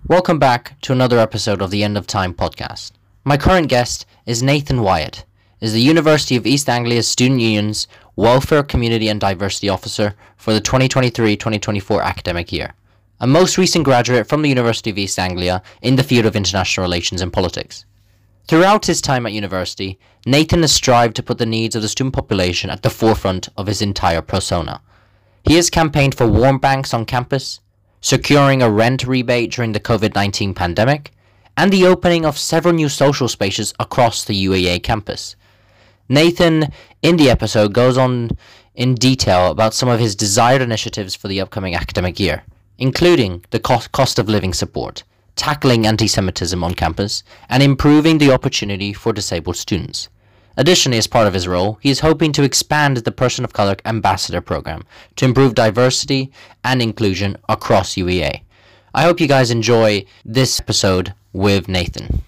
Welcome back to another episode of the End of Time podcast. My current guest is Nathan Wyatt, is the University of East Anglia's Student Union's Welfare, Community and Diversity Officer for the 2023-2024 academic year. A most recent graduate from the University of East Anglia in the field of international relations and politics. Throughout his time at university, Nathan has strived to put the needs of the student population at the forefront of his entire persona. He has campaigned for warm banks on campus, securing a rent rebate during the COVID-19 pandemic, and the opening of several new social spaces across the UEA campus. Nathan, in the episode, goes on in detail about some of his desired initiatives for the upcoming academic year, including the cost of living support, tackling anti-Semitism on campus, and improving the opportunity for disabled students. Additionally, as part of his role, he is hoping to expand the Person of Color Ambassador program to improve diversity and inclusion across UEA. I hope you guys enjoy this episode with Nathan.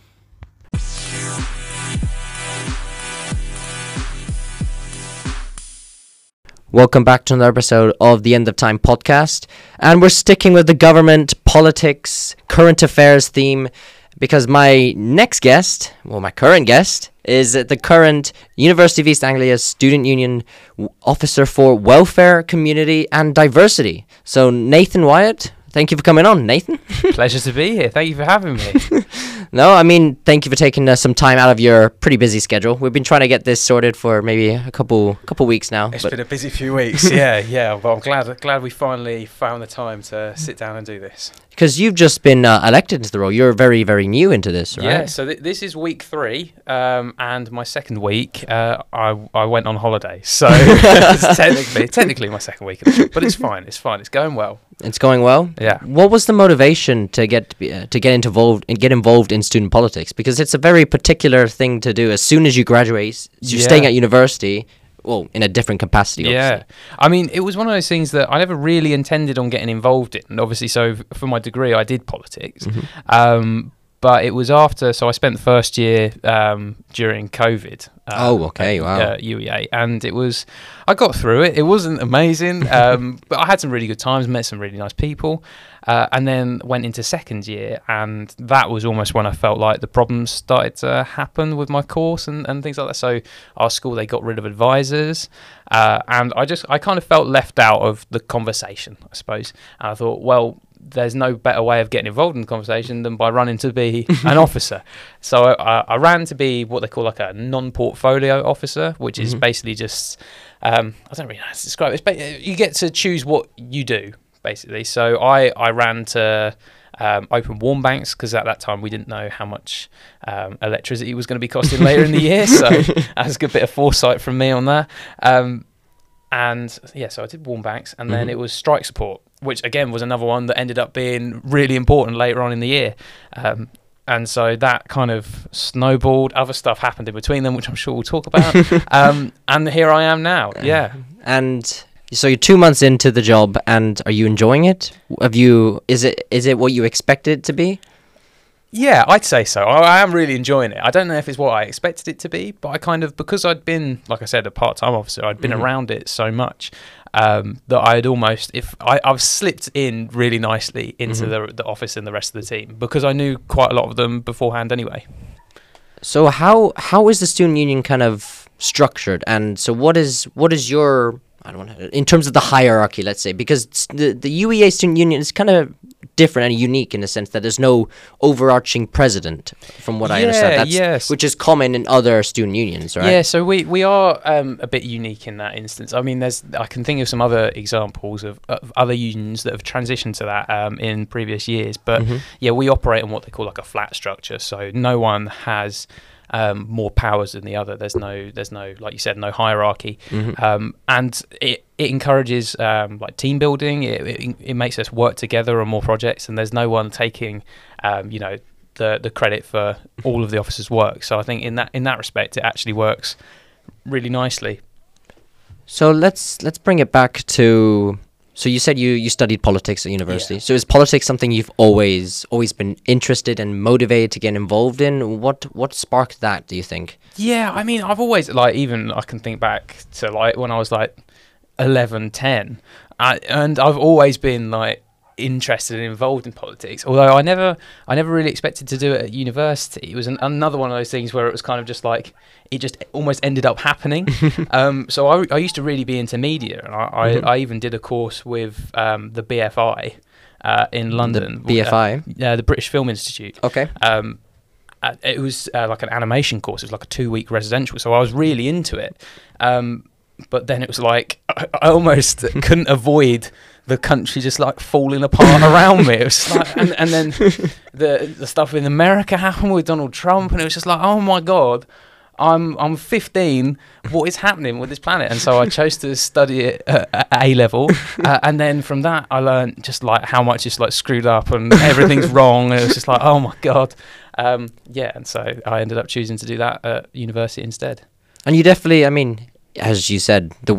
Welcome back to another episode of the End of Time podcast, and we're sticking with the government, politics, current affairs theme, because my current guest, is the current University of East Anglia Student Union Officer for Welfare, Community and Diversity. So Nathan Wyatt, thank you for coming on, Nathan. Pleasure to be here. Thank you for having me. No, I mean, thank you for taking some time out of your pretty busy schedule. We've been trying to get this sorted for maybe a couple weeks now. It's been a busy few weeks. yeah. But I'm glad we finally found the time to sit down and do this. Because you've just been elected into the role. You're very, very new into this, right? Yeah, so this is week 3, and my second week, I went on holiday. So it's technically my second week of the job, but it's fine. It's going well. It's going well? Yeah. What was the motivation to get involved in student politics? Because it's a very particular thing to do. As soon as you graduate, you're staying at university. Well, in a different capacity, obviously. Yeah. I mean, it was one of those things that I never really intended on getting involved in. And obviously, so for my degree, I did politics. Mm-hmm. But it was after, so I spent the first year during COVID. Wow. UEA. And I got through it. It wasn't amazing, but I had some really good times, met some really nice people. And then went into second year, and that was almost when I felt like the problems started to happen with my course and things like that. So our school, they got rid of advisors, and I kind of felt left out of the conversation, I suppose. And I thought, well, there's no better way of getting involved in the conversation than by running to be an officer. So I ran to be what they call like a non-portfolio officer, which is basically just, I don't really know how to describe it. You get to choose what you do, basically. So I ran to open warm banks, because at that time we didn't know how much electricity was going to be costing later in the year. So that was a good bit of foresight from me on that. So I did warm banks, and then it was strike support, which again was another one that ended up being really important later on in the year. And so that kind of snowballed. Other stuff happened in between them, which I'm sure we'll talk about. And here I am now. Yeah. And so you're 2 months into the job, and are you enjoying it? Is it what you expected it to be? Yeah, I'd say so. I am really enjoying it. I don't know if it's what I expected it to be, but I kind of, because I'd been, like I said, a part-time officer, I'd been around it so much that I had almost, I've slipped in really nicely into the office and the rest of the team, because I knew quite a lot of them beforehand anyway. So how is the student union kind of structured? And so what is your, in terms of the hierarchy, let's say, because the UEA student union is kind of different and unique in the sense that there's no overarching president, from what I understand. Which is common in other student unions, right? Yeah, so we are a bit unique in that instance. I mean, I can think of some other examples of other unions that have transitioned to that in previous years. But we operate on what they call like a flat structure. So no one has more powers than the other. There's no, like you said, no hierarchy, and it encourages like team building. It makes us work together on more projects, and there's no one taking, the credit for all of the officers' work. So I think in that respect, it actually works really nicely. So let's bring it back to. So you said you studied politics at university. Yeah. So is politics something you've always been interested and motivated to get involved in? What sparked that, do you think? Yeah, I mean, I've always, even I can think back to when I was 11, 10, and I've always been interested and involved in politics. Although I never really expected to do it at university. It was another one of those things where it was kind of just like it just almost ended up happening. So I used to really be into media, and I even did a course with the BFI in London. The BFI? The British Film Institute. Okay. It was like an animation course. It was like a 2-week residential, so I was really into it. But then it was like I almost couldn't avoid the country just like falling apart around me. It was like, and then the stuff in America happened with Donald Trump, and it was just like, oh my god, I'm 15. What is happening with this planet? And so I chose to study it at A level, and then from that I learned just like how much it's like screwed up and everything's wrong. And it was just like, oh my god, and so I ended up choosing to do that at university instead. And you definitely, I mean, as you said, the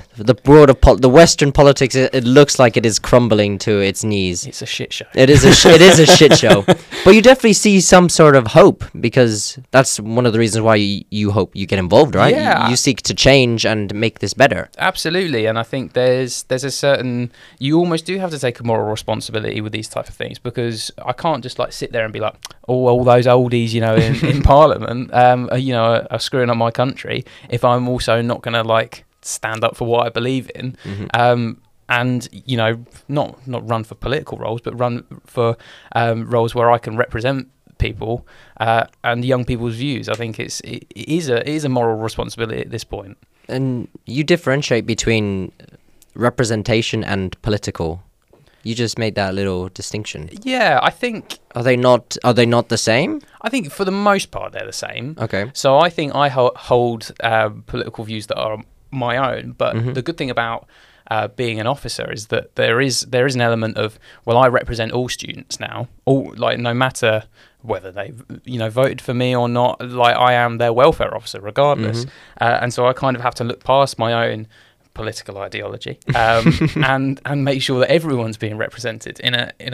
Western politics, it looks like it is crumbling to its knees. It's a shit show. It is a shit show. But you definitely see some sort of hope, because that's one of the reasons why you hope you get involved, right? Yeah. You seek to change and make this better. Absolutely, and I think there's a certain, you almost do have to take a moral responsibility with these type of things, because I can't just like sit there and be like, oh, all those oldies, you know, in Parliament, are screwing up my country, if I'm also not going to like stand up for what I believe in. And you know, not run for political roles, but run for roles where I can represent people and young people's views. I think it is a moral responsibility at this point. And you differentiate between representation and political. You just made that little distinction. Yeah, I think. Are they not the same? I think for the most part they're the same. Okay. So I think I hold political views that are my own, but the good thing about being an officer is that there is an element of, well, I represent all students now, all, like, no matter whether they voted for me or not, like I am their welfare officer regardless. And so I kind of have to look past my own political ideology and make sure that everyone's being represented in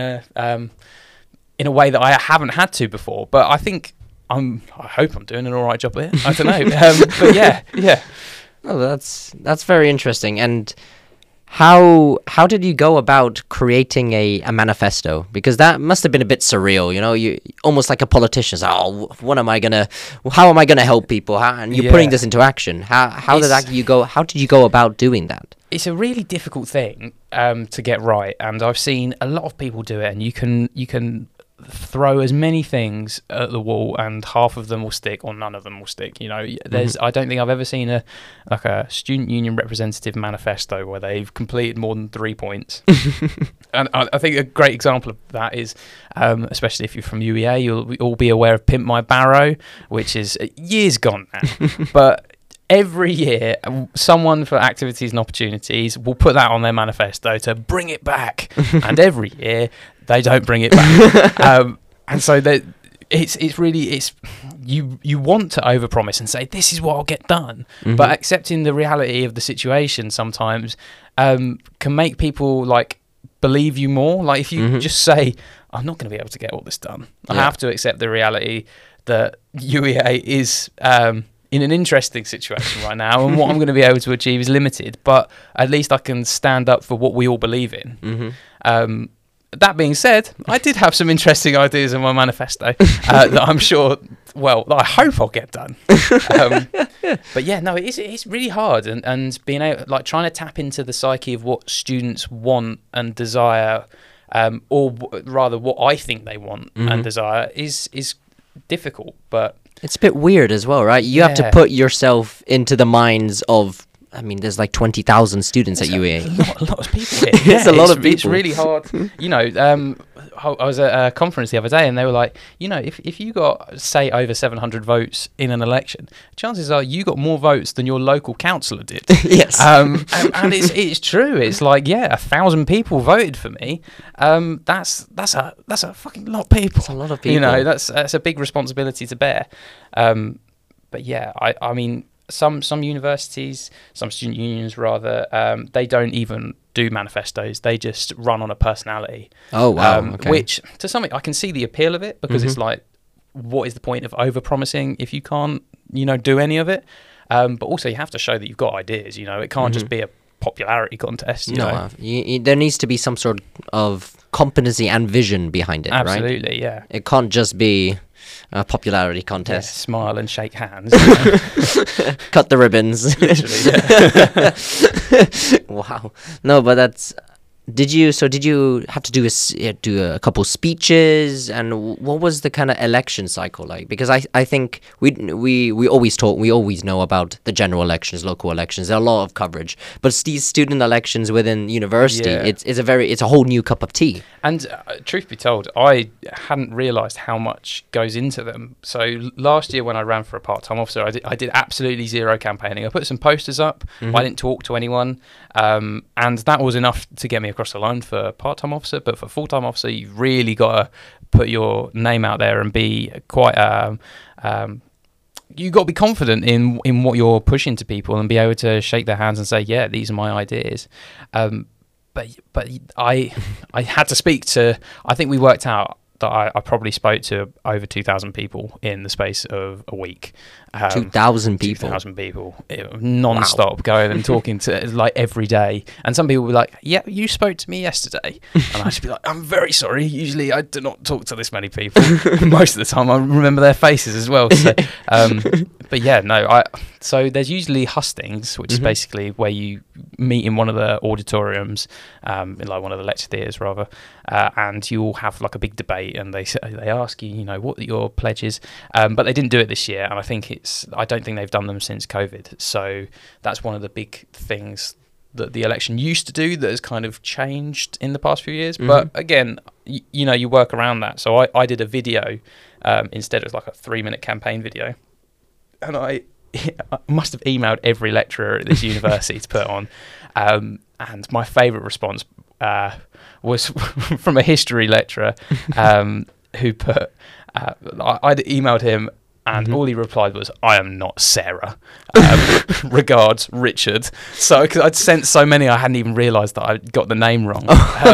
a way that I haven't had to before. But I think I hope I'm doing an all right job here. I don't know. But yeah. Oh, that's very interesting. And how did you go about creating a manifesto? Because that must have been a bit surreal, you know, you almost like a politician. So, how am I gonna help people? And you're putting this into action. How did you go about doing that? It's a really difficult thing to get right, and I've seen a lot of people do it, and you can throw as many things at the wall and half of them will stick or none of them will stick. You know, I don't think I've ever seen a student union representative manifesto where they've completed more than 3 points. And I think a great example of that is, especially if you're from UEA, you'll all be aware of Pimp My Barrow, which is years gone now. But every year, someone for Activities and Opportunities will put that on their manifesto to bring it back. And every year, they don't bring it back. And so it's really you want to overpromise and say, this is what I'll get done. But accepting the reality of the situation sometimes can make people like believe you more. Like if you just say, I'm not going to be able to get all this done. I have to accept the reality that UEA is in an interesting situation right now, and what I'm going to be able to achieve is limited, but at least I can stand up for what we all believe in. That being said, I did have some interesting ideas in my manifesto that I'm sure, well, I hope I'll get done. But yeah, no, it's really hard, and being able, like, trying to tap into the psyche of what students want and desire, or rather what I think they want and desire is difficult. But it's a bit weird as well, right? You have to put yourself into the minds of, I mean, there's like 20,000 students at UEA. A lot of people here. It's a lot of people. It's really hard. You know, I was at a conference the other day and they were like, you know, if you got, say, over 700 votes in an election, chances are you got more votes than your local councillor did. Yes. And it's true. It's like, 1,000 people voted for me. That's a fucking lot of people. That's a lot of people. You know, that's a big responsibility to bear. But yeah, I mean, some universities, some student unions rather, they don't even do manifestos. They just run on a personality. Oh wow! Okay. Which to some, I can see the appeal of it, because it's like, what is the point of over-promising if you can't, do any of it? But also you have to show that you've got ideas. You know, it can't just be a popularity contest. You know? There needs to be some sort of competency and vision behind it, right? Absolutely, yeah. It can't just be a popularity Yeah, contest. smile and shake hands. Cut the ribbons. Literally, yeah. Wow. No, but that's. Did you have to do a couple speeches, and what was the kind of election cycle like? Because I think we always know about the general elections, local elections. There are a lot of coverage, but these student elections within university, Yeah. it's a whole new cup of tea. And truth be told, I hadn't realised how much goes into them. So last year when I ran for a part-time officer, I did absolutely zero campaigning. I put some posters up, but I didn't talk to anyone, and that was enough to get me across the line for part-time officer. But for full-time officer, you've really got to put your name out there and be quite... you got to be confident in what you're pushing to people and be able to shake their hands and say, yeah, these are my ideas. But I had to speak to. I think we worked out that I probably spoke to over 2,000 people in the space of a week. 2,000 people. 2,000 people, non-stop, going and talking to like every day. And some people were like, "Yeah, you spoke to me yesterday," and I'd just be like, "I'm very sorry. Usually, I do not talk to this many people. Most of the time, I remember their faces as well." So, but yeah, no. So there's usually hustings, which is basically where you meet in one of the auditoriums, in like one of the lecture theatres rather, and you all have like a big debate, and they ask you, what are your pledges, but they didn't do it this year, and I don't think they've done them since COVID. So that's one of the big things that the election used to do that has kind of changed in the past few years. But again, you work around that. So I did a video instead. It was like a 3-minute campaign video, and I must have emailed every lecturer at this university to put on. And my favourite response was from a history lecturer who put, I'd emailed him, and all he replied was, "I am not Sarah. Regards, Richard." So, because I'd sent so many, I hadn't even realised that I got the name wrong.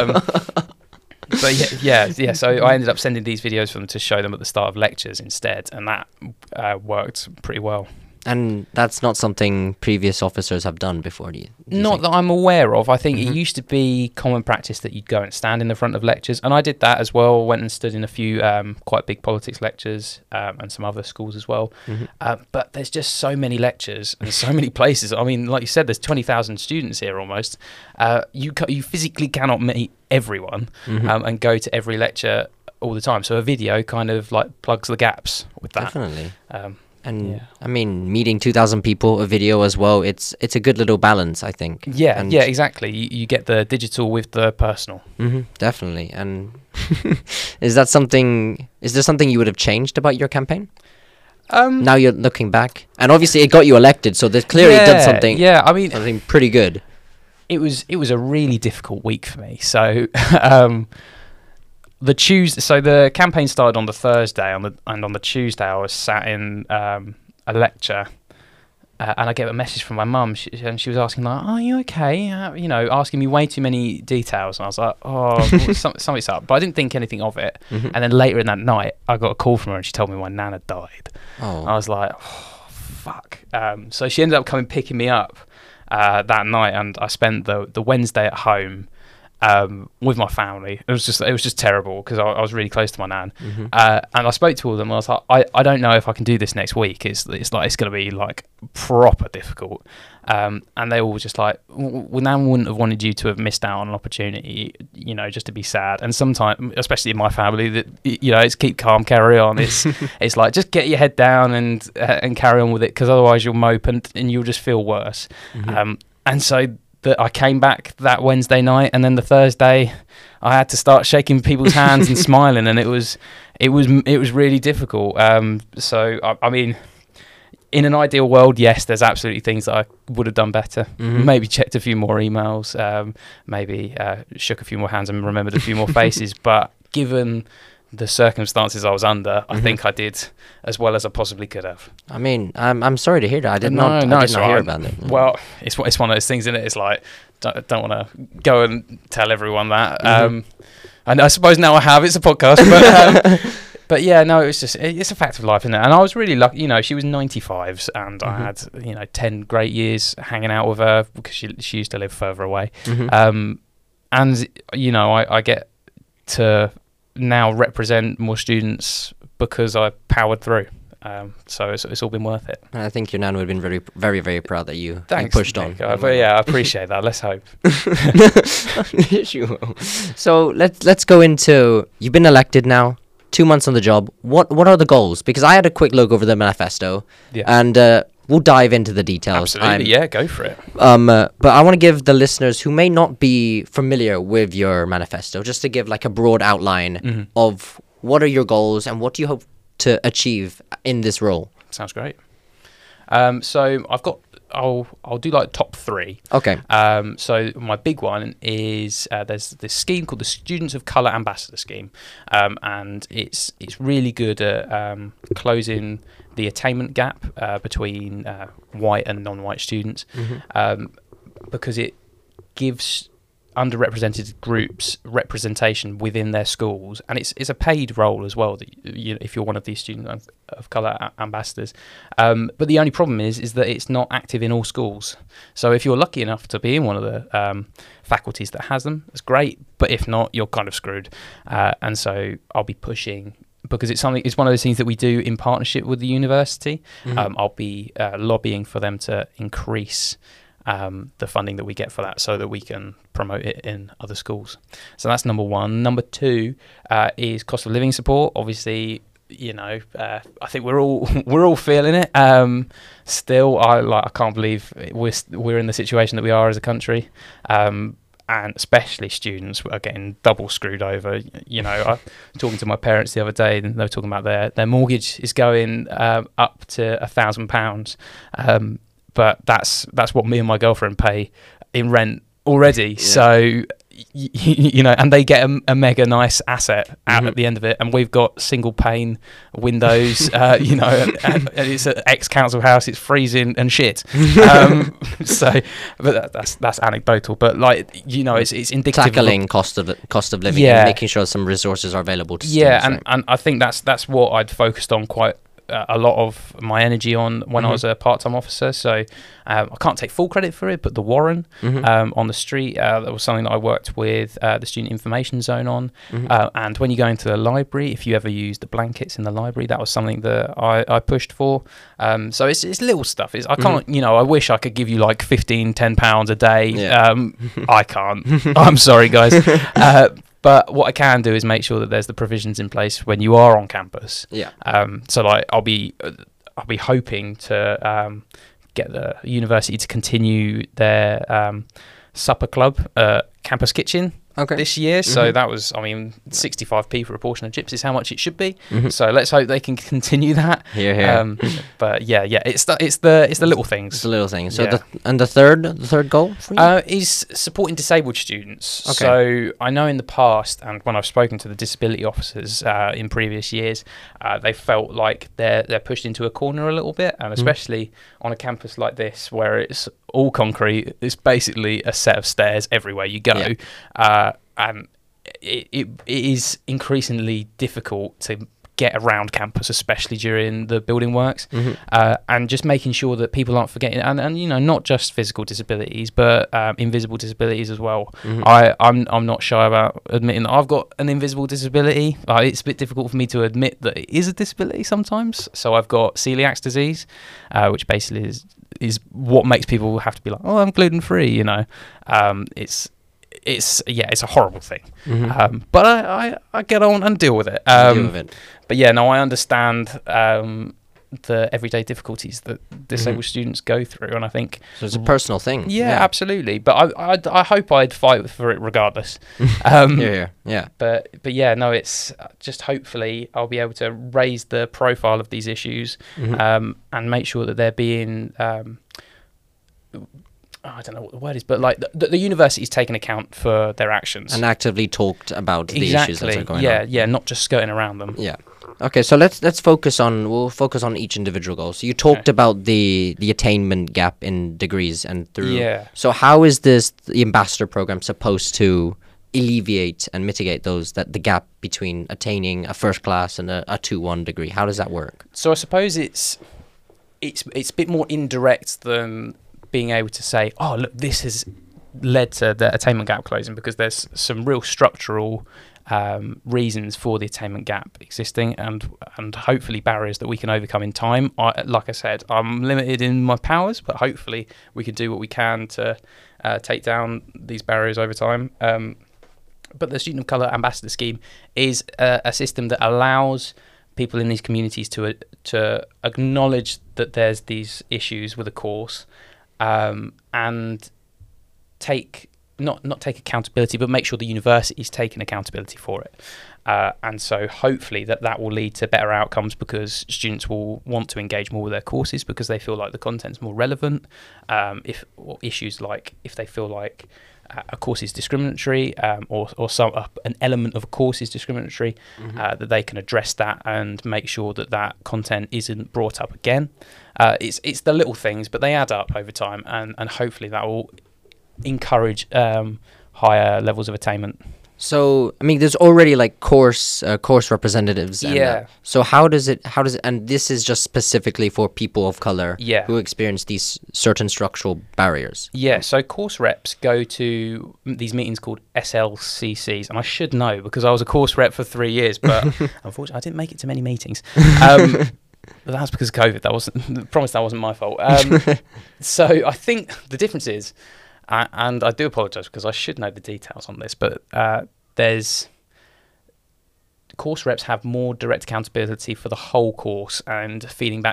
But yeah. So I ended up sending these videos for them to show them at the start of lectures instead, and that worked pretty well. And that's not something previous officers have done before, do you Not think? that I'm aware of. I think it used to be common practice that you'd go and stand in the front of lectures, and I did that as well. Went and stood in a few quite big politics lectures and some other schools as well. But there's just so many lectures and so many places. I mean, like you said, there's 20,000 students here almost. You physically cannot meet everyone and go to every lecture all the time. So a video kind of like plugs the gaps with that. Definitely. And Yeah. I mean, meeting 2,000 people, a video as well, it's a good little balance, I think. Yeah, And exactly. You get the digital with the personal. definitely. And is there something you would have changed about your campaign? Now you're looking back, and obviously it got you elected, so there's clearly done something. Yeah, I mean, something pretty good. it was a really difficult week for me. So the campaign started on the Thursday, and on the Tuesday I was sat in a lecture, and I get a message from my mum, and she was asking like, "Are you okay?" Asking me way too many details, and I was like, "Oh, something's up," but I didn't think anything of it. And then later in that night, I got a call from her, and she told me my nan had died. Oh, I was like, "Oh, fuck!" So she ended up coming picking me up that night, and I spent the Wednesday at home with my family. It was just terrible because I was really close to my nan, and I spoke to all of them. And I was like, I don't know if I can do this next week. It's going to be like proper difficult. And they all were just like, well, Nan wouldn't have wanted you to have missed out on an opportunity, just to be sad. And sometimes, especially in my family, that it's keep calm, carry on. It's like just get your head down and carry on with it, because otherwise you'll mope and you'll just feel worse. And so that I came back that Wednesday night, and then the Thursday I had to start shaking people's hands and smiling, and it was really difficult. So I mean, in an ideal world, yes, there's absolutely things that I would have done better. Maybe checked a few more emails, maybe shook a few more hands and remembered a few more faces. But given the circumstances I was under, I think I did as well as I possibly could have. I mean, I'm sorry to hear that. I did not hear about it. Well, it's one of those things, isn't it? It's like, don't want to go and tell everyone that. And I suppose now I have. It's a podcast, but yeah, no, it's a fact of life, isn't it? And I was really lucky. She was 95, and I had 10 great years hanging out with her, because she used to live further away. And I get to now represent more students because I powered through. So it's all been worth it. And I think your nan would have been very, very, very proud that you Thanks, pushed on. Nick. But yeah, I appreciate that. Let's hope. Yes, you will. So let's go into, you've been elected now, 2 months on the job. What are the goals? Because I had a quick look over the manifesto, and we'll dive into the details. Absolutely, yeah, go for it. But I want to give the listeners who may not be familiar with your manifesto, just to give like a broad outline of what are your goals and what do you hope to achieve in this role. Sounds great. So I'll do like top 3. Okay. So my big one is there's this scheme called the Students of Colour Ambassador Scheme, and it's really good at closing the attainment gap between white and non-white students, because it gives underrepresented groups representation within their schools, and it's a paid role as well, that if you're one of these students of colour ambassadors, but the only problem is that it's not active in all schools. So if you're lucky enough to be in one of the faculties that has them, it's great, but if not, you're kind of screwed. And so I'll be pushing, because it's one of those things that we do in partnership with the university. I'll be lobbying for them to increase the funding that we get for that, so that we can promote it in other schools. So that's number 1. Number 2 is cost of living support. Obviously, I think we're all feeling it. Still, I can't believe we're in the situation that we are as a country, and especially students are getting double screwed over. I was talking to my parents the other day, and they were talking about their mortgage is going up to £1,000. But that's what me and my girlfriend pay in rent already. Yeah. So, and they get a mega nice asset out at the end of it, and we've got single pane windows, and it's an ex-council house, it's freezing and shit. So, but that's anecdotal. But it's indicative tackling cost of living, and making sure some resources are available to students. And I think that's what I'd focused on quite a lot of my energy on when I was a part-time officer. So I can't take full credit for it, but the Warren on the street, that was something that I worked with the Student Information Zone on. And when you go into the library, if you ever use the blankets in the library, that was something that I pushed for. So it's little stuff. I can't, I wish I could give you like £10 a day. Yeah. I can't. I'm sorry, guys. But what I can do is make sure that there's the provisions in place when you are on campus. Yeah. So I'll be hoping to get the university to continue their supper club campus kitchen this year. So that was, 65p for a portion of chips is how much it should be. So let's hope they can continue that. Here. But yeah, it's the little things. It's the little things. So the third goal for you? Is supporting disabled students. Okay. So I know in the past, and when I've spoken to the disability officers in previous years, they felt like they're pushed into a corner a little bit, and especially on a campus like this where it's all concrete, it's basically a set of stairs everywhere you go. And it is increasingly difficult to get around campus, especially during the building works, and just making sure that people aren't forgetting, and not just physical disabilities, but invisible disabilities as well. I'm not shy about admitting that I've got an invisible disability. It's a bit difficult for me to admit that it is a disability sometimes. So I've got celiac disease, which basically is what makes people have to be like, oh, I'm gluten free. It's a horrible thing, but I get on and deal with it. But yeah, no, I understand the everyday difficulties that disabled students go through, and I think so. It's a personal thing. Yeah, absolutely. But I hope I'd fight for it regardless. Yeah. But yeah, no, it's just hopefully I'll be able to raise the profile of these issues, and make sure that they're being. I don't know what the word is, but like the university's taken account for their actions and actively talked about the issues that are going on. Yeah, not just skirting around them. Yeah. Okay, so let's focus on each individual goal. So you talked about the attainment gap in degrees and through. Yeah. So how is the ambassador program supposed to alleviate and mitigate the gap between attaining a first class and a 2-1 degree? How does that work? So I suppose it's a bit more indirect than being able to say, oh, look, this has led to the attainment gap closing, because there's some real structural reasons for the attainment gap existing, and hopefully barriers that we can overcome in time. Like I said, I'm limited in my powers, but hopefully we can do what we can to take down these barriers over time. But the Student of Colour Ambassador Scheme is a system that allows people in these communities to acknowledge that there's these issues with a course, and take not take accountability, but make sure the university's taking accountability for it. And so hopefully that will lead to better outcomes, because students will want to engage more with their courses because they feel like the content's more relevant. If they feel like a course is discriminatory, or an element of a course is discriminatory, that they can address that and make sure that content isn't brought up again. It's the little things, but they add up over time, and hopefully that will encourage higher levels of attainment. So, I mean, there's already like course representatives. And, so how does it, and this is just specifically for people of color who experience these certain structural barriers. Yeah, so course reps go to these meetings called SLCCs, and I should know because I was a course rep for 3 years, but unfortunately I didn't make it to many meetings. But that's because of COVID. I promise that wasn't my fault. So I think the difference is, and I do apologise because I should know the details on this, but there's course reps have more direct accountability for the whole course and feeding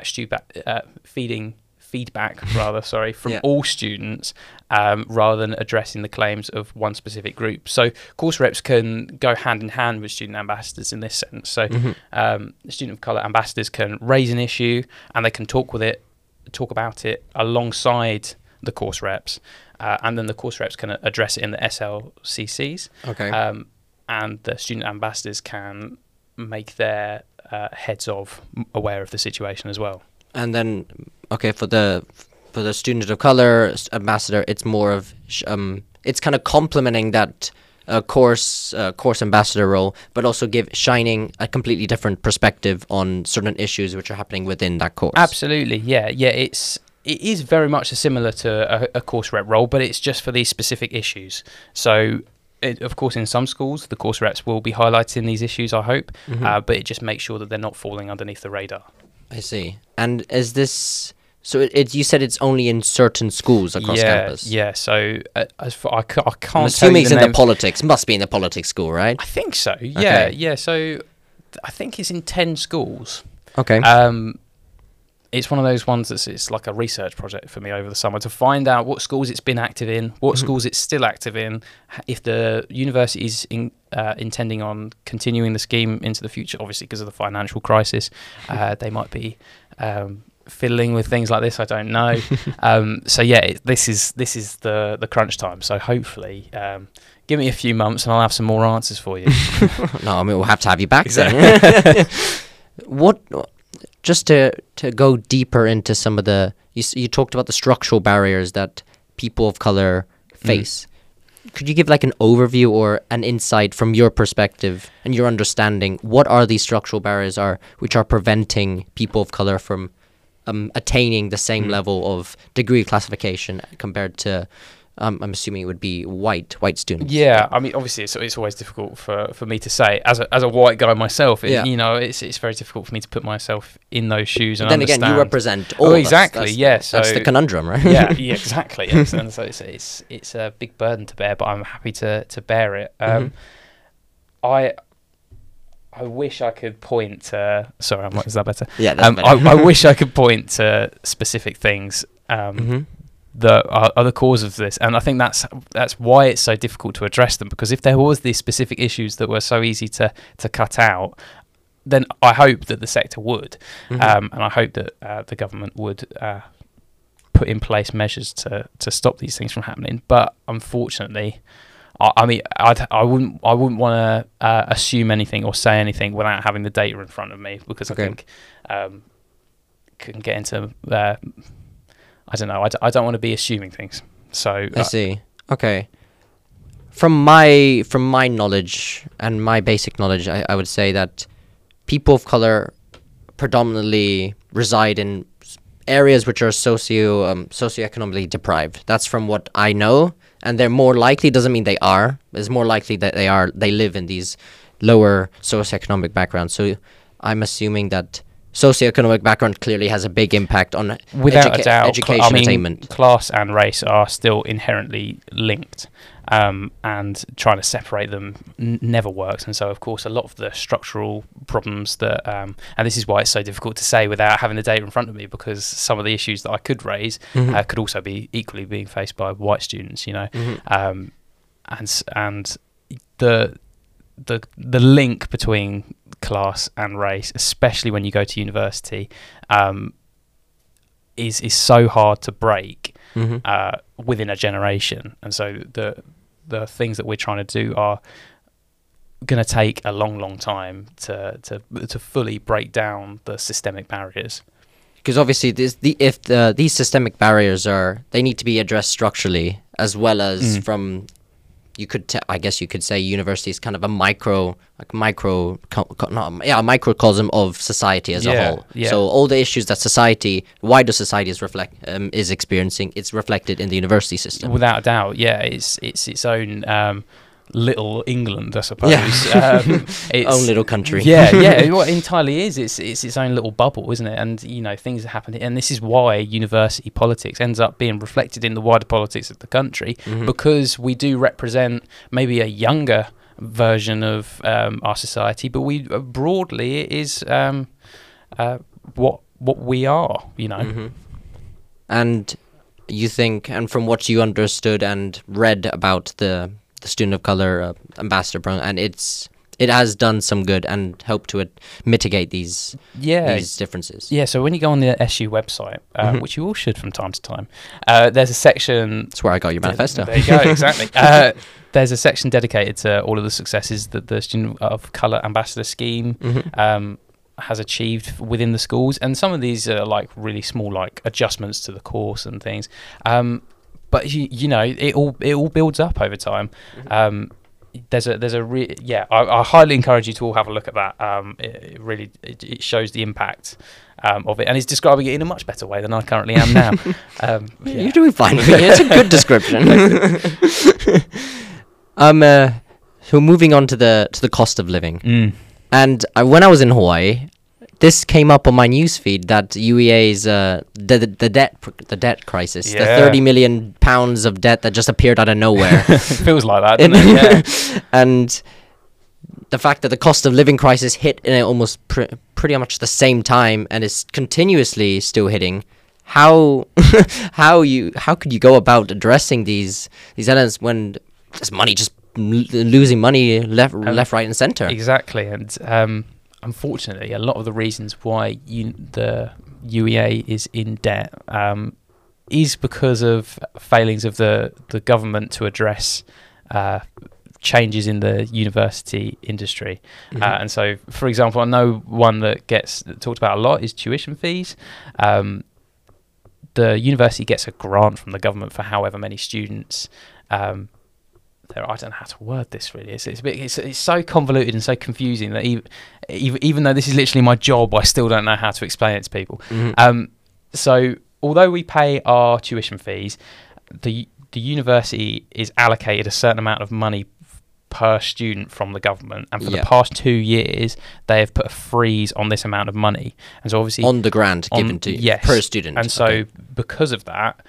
feedback from all students, rather than addressing the claims of one specific group. So course reps can go hand in hand with student ambassadors in this sense. So student of colour ambassadors can raise an issue and they can talk about it alongside the course reps, and then the course reps can address it in the SLCCs. Okay. And the student ambassadors can make their heads of aware of the situation as well. And then, okay, for the student of color ambassador, it's more of it's kind of complementing that course ambassador role, but also shining a completely different perspective on certain issues which are happening within that course. Absolutely, yeah. It is very much similar to a course rep role, but it's just for these specific issues. So, of course, in some schools, the course reps will be highlighting these issues, I hope, but it just makes sure that they're not falling underneath the radar. I see. And is this... So you said it's only in certain schools across campus? Yeah, so I can't I'm assuming it's in the politics. Must be in the politics school, right? I think so, yeah. Okay. Yeah, so I think it's in 10 schools. Okay. It's one of those ones it's like a research project for me over the summer to find out what schools it's been active in, what schools it's still active in, if the university is intending on continuing the scheme into the future. Obviously, because of the financial crisis, they might be fiddling with things like this. I don't know. So yeah, this is the crunch time. So hopefully, give me a few months and I'll have some more answers for you. No, I mean we'll have to have you back. Exactly. What? Just to go deeper into some of the... You talked about the structural barriers that people of colour face. Could you give like an overview or an insight from your perspective and your understanding? What are these structural barriers which are preventing people of colour from attaining the same level of degree classification compared to... I'm assuming it would be white students. Yeah, I mean, obviously, it's always difficult for me to say as a white guy myself. It's very difficult for me to put myself in those shoes and understand. Again, you represent all. Exactly. Yes, that's the conundrum, right? Yeah, exactly. Yes. And so it's a big burden to bear, but I'm happy to bear it. I wish I could point to. Sorry, is that better? Yeah, that's better. I wish I could point to specific things. That are the cause of this, and I think that's why it's so difficult to address them, because if there was these specific issues that were so easy to cut out, then I hope that the sector would, and I hope that the government would put in place measures to stop these things from happening. But unfortunately, I mean, I wouldn't want to assume anything or say anything without having the data in front of me, because I think can get into I don't know. I don't want to be assuming things. So I see. Okay. From my knowledge and my basic knowledge, I would say that people of color predominantly reside in areas which are socioeconomically deprived. That's from what I know, and they're more likely, doesn't mean they are. It's more likely that they live in these lower socioeconomic backgrounds. So I'm assuming that socioeconomic background clearly has a big impact on without a doubt. education attainment. Class and race are still inherently linked, and trying to separate them never works. And so, of course, a lot of the structural problems that, and this is why it's so difficult to say without having the data in front of me, because some of the issues that I could raise could also be equally being faced by white students. And the link between class and race, especially when you go to university, is so hard to break within a generation. And so the things that we're trying to do are going to take a long time to fully break down the systemic barriers. Because obviously, these systemic barriers they need to be addressed structurally as well as from. I guess you could say university is kind of a microcosm of society as a whole. Yeah. So all the issues that wider society is experiencing, it's reflected in the university system. Without a doubt, yeah, it's its own little England, I suppose. Yeah. Its own little country. Yeah, what it entirely is. It's its own little bubble, isn't it? And things that happen, and this is why university politics ends up being reflected in the wider politics of the country, because we do represent maybe a younger version of our society, but we broadly it is what we are, And you think, and from what you understood and read about the student of color ambassador program, and it has done some good and helped to mitigate these differences. Yeah, so when you go on the SU website, which you all should from time to time, there's a section. That's where I got your manifesto. There you go, exactly. There's a section dedicated to all of the successes that the student of color ambassador scheme has achieved within the schools, and some of these are like really small, like adjustments to the course and things. But it all builds up over time. I highly encourage you to all have a look at that. It shows the impact of it, and he's describing it in a much better way than I currently am now. You're doing fine with it. It's a good description. So moving on to the cost of living, and when I was in Hawaii, this came up on my newsfeed that UEA's the debt crisis, the 30 million pounds of debt that just appeared out of nowhere. It feels like that, doesn't it? Yeah. And the fact that the cost of living crisis hit in almost pretty much the same time and is continuously still hitting. How could you go about addressing these elements when there's money just losing money left, right, and center? Exactly, and unfortunately, a lot of the reasons why the UEA is in debt is because of failings of the government to address changes in the university industry. And so, for example, I know one that gets talked about a lot is tuition fees. The university gets a grant from the government for however many students. I don't know how to word this really. It's so convoluted and so confusing that even though this is literally my job, I still don't know how to explain it to people. So although we pay our tuition fees, the university is allocated a certain amount of money per student from the government, and for the past 2 years they have put a freeze on this amount of money, and so obviously on the grant given to per student. And so because of that,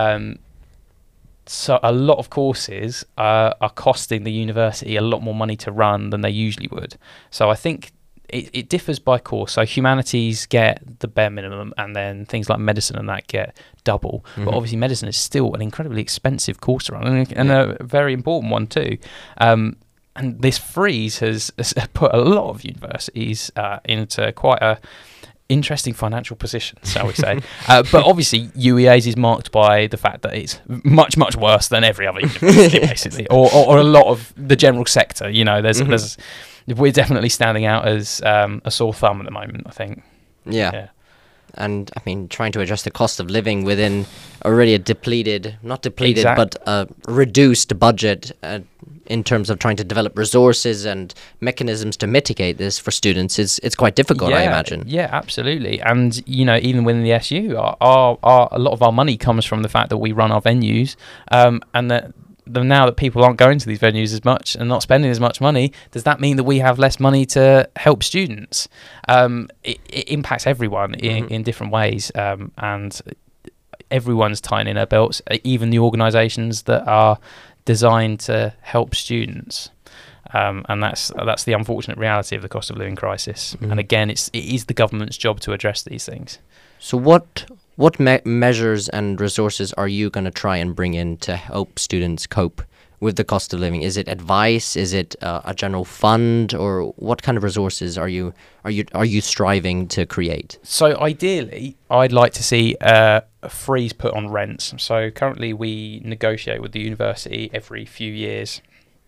so a lot of courses are costing the university a lot more money to run than they usually would. So I think it differs by course. So humanities get the bare minimum, and then things like medicine and that get double. But obviously medicine is still an incredibly expensive course to run, and a very important one too. And this freeze has put a lot of universities into quite a interesting financial position, shall we say. But obviously UEA's is marked by the fact that it's much worse than every other university basically, or a lot of the general sector. There's we're definitely standing out as a sore thumb at the moment, I think. Yeah. And I mean, trying to adjust the cost of living within already a but a reduced budget in terms of trying to develop resources and mechanisms to mitigate this for students it's quite difficult, I imagine. Yeah, absolutely. And even within the SU, a lot of our money comes from the fact that we run our venues, and that now that people aren't going to these venues as much and not spending as much money, does that mean that we have less money to help students? It impacts everyone in different ways, and everyone's tightening their belts, even the organisations that are designed to help students. And that's the unfortunate reality of the cost of living crisis. And again, it is the government's job to address these things. So what measures and resources are you going to try and bring in to help students cope with the cost of living? Is it advice? Is it a general fund? Or what kind of resources are you striving to create? So ideally, I'd like to see a freeze put on rents. So currently we negotiate with the university every few years.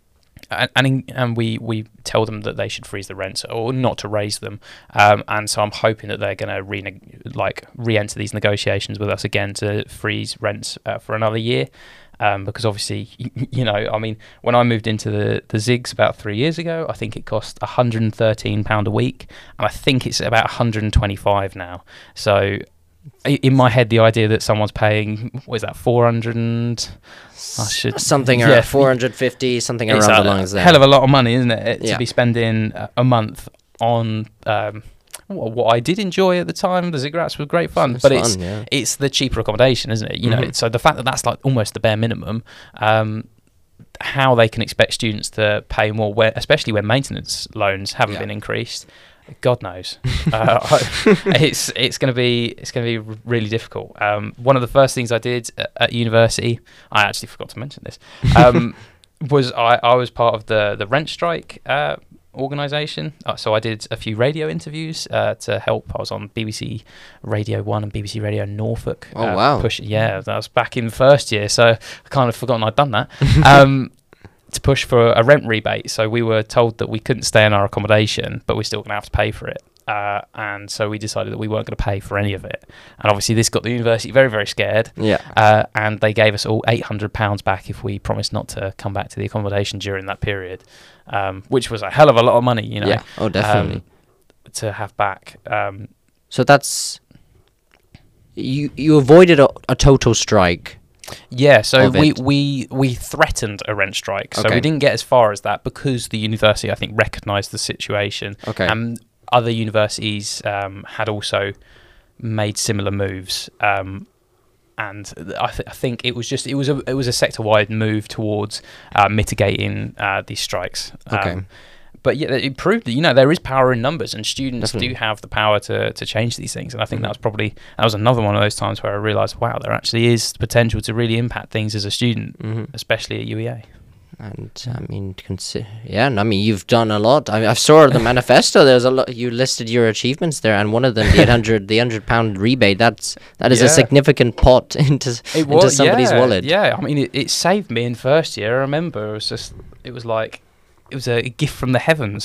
And we tell them that they should freeze the rents or not to raise them, and so I'm hoping that they're going to re-enter these negotiations with us again to freeze rents for another year, because obviously, I mean, when I moved into the Zigs about 3 years ago, I think it cost £113 a week, and I think it's about 125 now. So in my head, the idea that someone's paying, what is that, 400 something around 450, something around the lines there. Hell of a lot of money, isn't it? To be spending a month on what I did enjoy at the time. The Ziggurats was great fun, but it's the cheaper accommodation, isn't it? You know, so the fact that that's like almost the bare minimum. How they can expect students to pay more, especially when maintenance loans haven't been increased. God knows. It's going to be really difficult. One of the first things I did at university, I actually forgot to mention this, was I was part of the rent strike organisation. So I did a few radio interviews to help. I was on BBC Radio 1 and BBC Radio Norfolk. Oh, wow. That was back in first year, so I kind of forgotten I'd done that. To push for a rent rebate. So we were told that we couldn't stay in our accommodation, but we're still going to have to pay for it. And so we decided that we weren't going to pay for any of it. And obviously this got the university very, very scared. And they gave us all £800 back if we promised not to come back to the accommodation during that period, which was a hell of a lot of money, you know. Yeah, oh, definitely. To have back. So that's... You avoided a total strike. Yeah, so we threatened a rent strike. So we didn't get as far as that because the university, I think, recognised the situation. And other universities had also made similar moves. And I think it was a sector-wide move towards mitigating these strikes. But yeah, it proved that, there is power in numbers, and students do have the power to change these things. And I think that was another one of those times where I realised, wow, there actually is the potential to really impact things as a student, especially at UEA. And I mean, you've done a lot. I saw the manifesto. There's a lot. You listed your achievements there, and one of them, the £800 rebate. That is a significant pot into somebody's wallet. Yeah, I mean, it saved me in first year. I remember it was a gift from the heavens.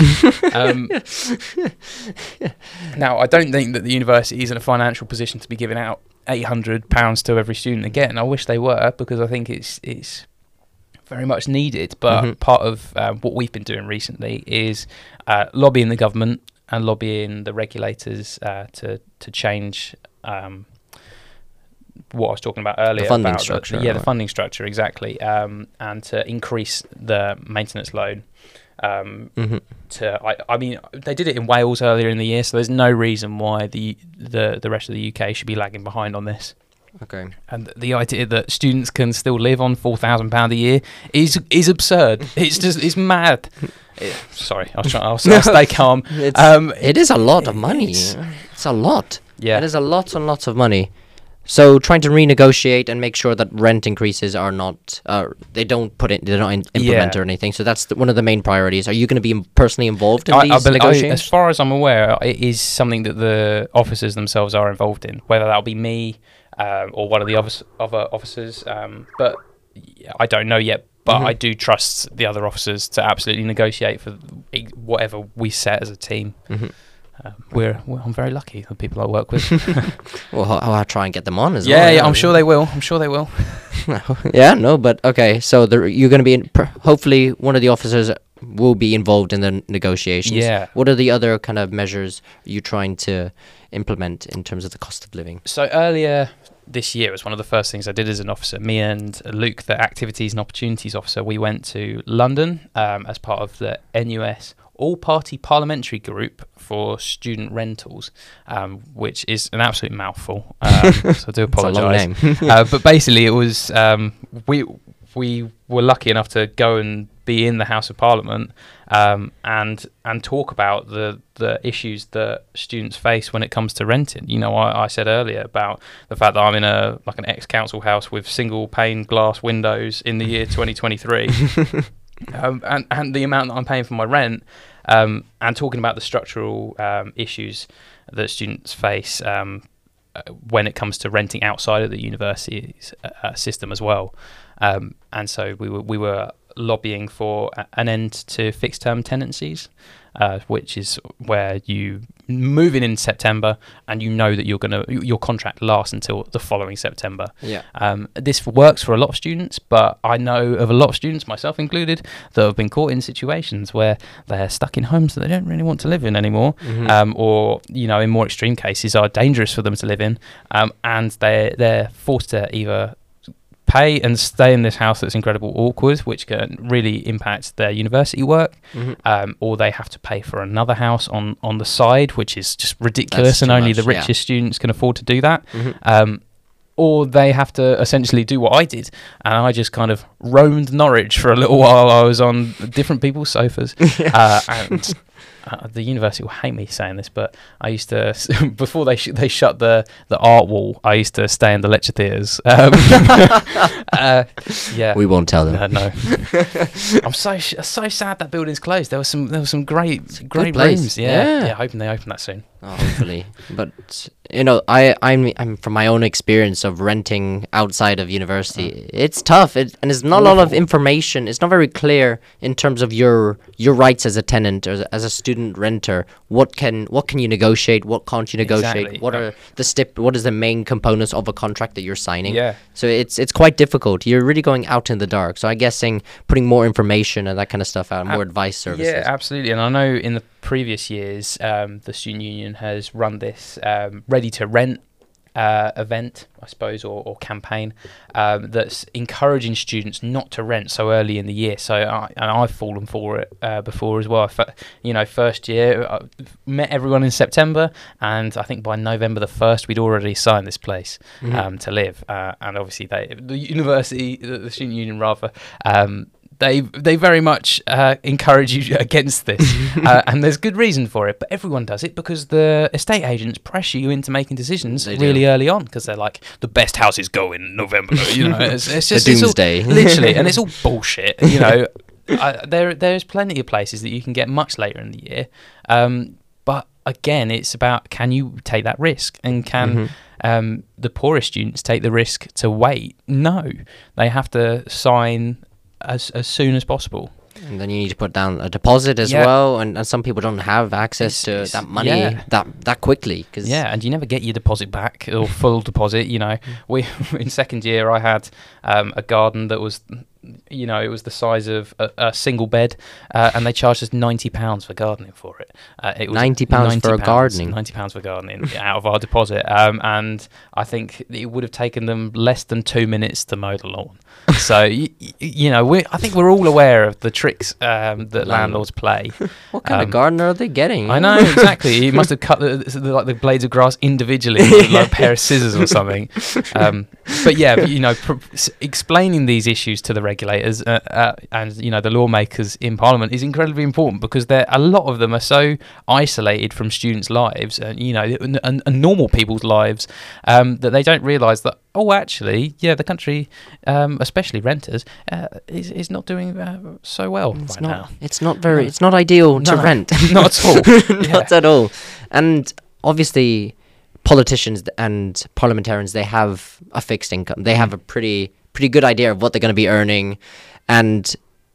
Now, I don't think that the university is in a financial position to be giving out £800 to every student again. I wish they were, because I think it's very much needed. But part of what we've been doing recently is lobbying the government and lobbying the regulators to change what I was talking about earlier. The funding structure. The funding structure, exactly. And to increase the maintenance loan. I mean, they did it in Wales earlier in the year, so there's no reason why the rest of the UK should be lagging behind on this. Okay. And the idea that students can still live on £4,000 a year is absurd. It's mad. Sorry, I'll stay calm. It is a lot of money. It's a lot. Yeah, it is a lot and lots of money. So trying to renegotiate and make sure that rent increases are not, they don't implement or anything. So that's one of the main priorities. Are you going to be personally involved in these negotiations? As far as I'm aware, it is something that the officers themselves are involved in, whether that'll be me or one of the other officers. But I don't know yet. But I do trust the other officers to absolutely negotiate for whatever we set as a team. I'm very lucky, the people I work with. Well, I'll try and get them on as well. Yeah, I'm sure they will. But okay. So you're going to be hopefully one of the officers will be involved in the negotiations. Yeah. What are the other kind of measures you're trying to implement in terms of the cost of living? So earlier this year was one of the first things I did as an officer. Me and Luke, the Activities and Opportunities Officer, we went to London as part of the NUS All-Party Parliamentary Group for Student Rentals, which is an absolute mouthful. So I do apologise. It's a long name. But basically, it was we were lucky enough to go and be in the House of Parliament and talk about the issues that students face when it comes to renting. You know, I said earlier about the fact that I'm in an ex-council house with single pane glass windows in the year 2023, and the amount that I'm paying for my rent, and talking about the structural issues that students face when it comes to renting outside of the university's system as well. And so we were lobbying for an end to fixed term tenancies, which is where you move in September and you know that your contract lasts until the following September. Yeah. This works for a lot of students, but I know of a lot of students, myself included, that have been caught in situations where they're stuck in homes that they don't really want to live in anymore, or, you know, in more extreme cases are dangerous for them to live in, and they're forced to either pay and stay in this house that's incredibly awkward, which can really impact their university work, or they have to pay for another house on the side, which is just ridiculous, and only the richest students can afford to do that. Or they have to essentially do what I did, and I just kind of roamed Norwich for a little while. I was on different people's sofas, and the university will hate me saying this, but I used to, before they shut the art wall, I used to stay in the lecture theatres. Yeah, We won't tell them. no. I'm so sad that building's closed. There was some great place. rooms. Yeah. Hoping they open that soon. Oh, hopefully. But you know, I'm from my own experience of renting outside of university. It's tough, and there's not a lot of information. It's not very clear in terms of your rights as a tenant or as a student renter. What can you negotiate? What can't you negotiate? Exactly. What is the main components of a contract that you're signing? Yeah. So it's quite difficult. You're really going out in the dark. So I'm guessing putting more information and that kind of stuff out, more advice services. Yeah, absolutely. And I know in the previous years, the student union has run this ready to rent event, I suppose, or campaign that's encouraging students not to rent so early in the year. So I've fallen for it before as well. First year, I met everyone in September, and I think by November the 1st, we'd already signed this place to live. And obviously, the student union rather, they very much encourage you against this, and there's good reason for it. But everyone does it because the estate agents pressure you into making decisions really early on, because they're like, the best houses go in November. You know, it's just the doomsday, literally, and it's all bullshit. You know, there's plenty of places that you can get much later in the year, but again, it's about, can you take that risk, and can the poorest students take the risk to wait? No, they have to sign as soon as possible. And then you need to put down a deposit as well, and some people don't have access to that money that quickly. And you never get your deposit back, or full deposit. You know, in second year I had a garden that was, you know, it was the size of a single bed, and they charged us £90 for gardening for it. It was £90 for gardening. £90 for gardening out of our deposit, and I think it would have taken them less than 2 minutes to mow the lawn. So you know, I think we're all aware of the tricks that landlords play. What kind of gardener are they getting? I know, exactly. He must have cut the blades of grass individually with like a pair of scissors or something. But yeah, you know, explaining these issues to the regulators and, you know, the lawmakers in Parliament is incredibly important, because a lot of them are so isolated from students' lives, and, you know, and normal people's lives, that they don't realise that, actually, the country, especially renters, is not doing so well now. It's not ideal to rent. Not at all. Not at all. And obviously, politicians and parliamentarians, they have a fixed income. They have a pretty good idea of what they're going to be earning, and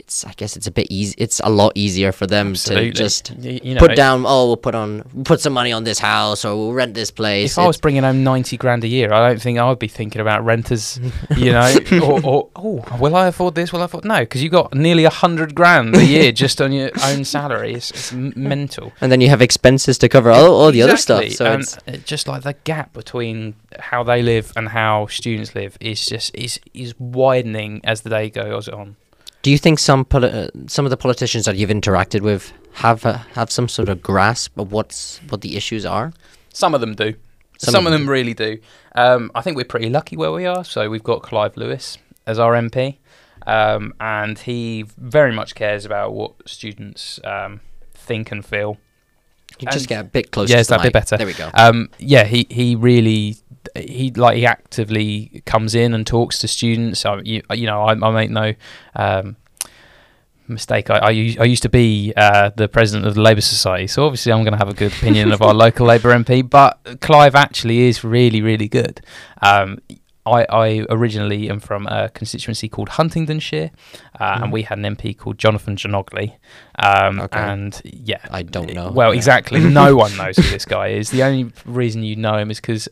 I guess it's a bit easy. It's a lot easier for them Absolutely. to just You know, put down. Oh, we'll put some money on this house, or we'll rent this place. if I was bringing home 90 grand a year, I don't think I would be thinking about renters, you know, or will I afford this? Will I afford? No, because you got nearly 100 grand a year just on your own salary. It's mental. And then you have expenses to cover all the other stuff. Exactly. So and it's just like the gap between how they live and how students live is widening as the day goes on. Do you think some of the politicians that you've interacted with have some sort of grasp of what the issues are? Some of them do. Some of them really do. I think we're pretty lucky where we are. So we've got Clive Lewis as our MP, and he very much cares about what students think and feel. You just get a bit closer. Yeah, to it's that the bit mic. better. There we go. Yeah, he really he actively comes in and talks to students. I make no mistake. I used to be the president of the Labour Society, so obviously I'm going to have a good opinion of our local Labour MP. But Clive actually is really, really good. I originally am from a constituency called Huntingdonshire, and we had an MP called Jonathan Janogley. And yeah, I don't know. Well, exactly. No one knows who this guy is. The only reason you know him is because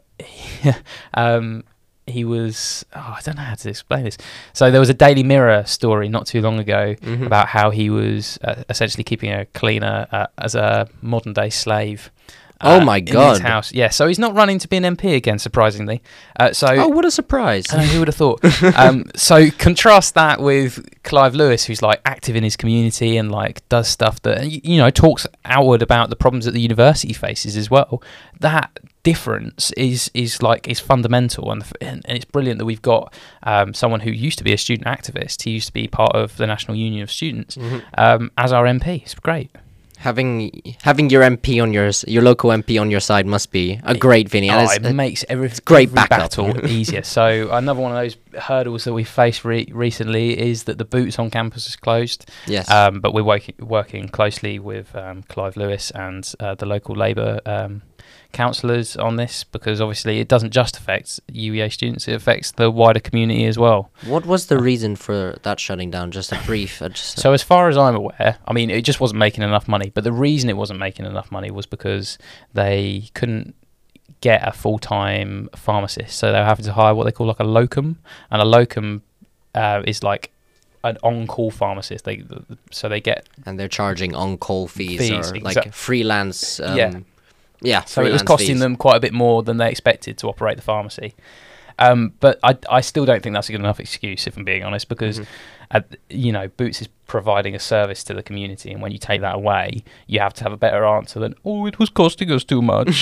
he was. I don't know how to explain this. So there was a Daily Mirror story not too long ago about how he was essentially keeping a cleaner as a modern day slave. Oh my God! In his house, yeah. So he's not running to be an MP again, surprisingly. What a surprise! I know, who would have thought? So contrast that with Clive Lewis, who's like active in his community and like does stuff that talks outward about the problems that the university faces as well. That difference is fundamental, and it's brilliant that we've got someone who used to be a student activist. He used to be part of the National Union of Students as our MP. It's great. Having your MP on your local MP on your side must be a great thing. It makes every battle easier. So another one of those hurdles that we faced recently is that the Boots on campus is closed. Yes. But we're working closely with Clive Lewis and the local Labour councillors on this, because obviously it doesn't just affect UEA students, it affects the wider community as well. What was the reason for that shutting down? Just a brief... So as far as I'm aware, I mean, it just wasn't making enough money, but the reason it wasn't making enough money was because they couldn't get a full-time pharmacist, so they were having to hire what they call like a locum, and a locum is like an on-call pharmacist. They get... And they're charging on-call fees or like freelance... Yeah, so it was costing them quite a bit more than they expected to operate the pharmacy. But I still don't think that's a good enough excuse, if I'm being honest, because Boots is providing a service to the community, and when you take that away, you have to have a better answer than, it was costing us too much.